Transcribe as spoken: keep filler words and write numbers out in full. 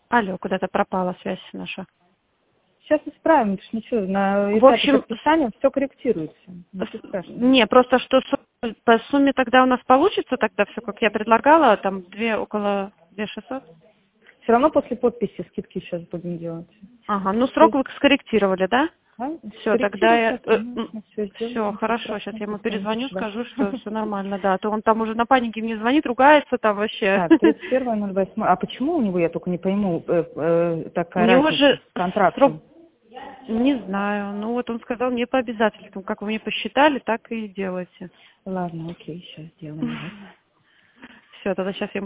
Алло, куда-то пропала связь наша. Сейчас исправим, потому что ничего, на В этапе общем, подписания все корректируется. Ничего с- страшного. не, просто что с- по сумме тогда у нас получится тогда все, как я предлагала, там две около две шестьсот. Все равно после подписи скидки сейчас будем делать. Ага, ну срок вы скорректировали, да? Да? Все, тогда я... Скорректируется автоматично, все Все, сделаем. хорошо, сейчас я ему перезвоню, Спасибо. скажу, что все нормально, да. А то он там уже на панике мне звонит, ругается там вообще. Так, тридцать первое ноль восьмое. А почему у него, я только не пойму, э, э, У такая него разница же с контрактом? срок... Не знаю, ну вот он сказал мне по обязательствам, как вы мне посчитали, так и делайте. Ладно, окей, сейчас сделаем. Все, тогда сейчас я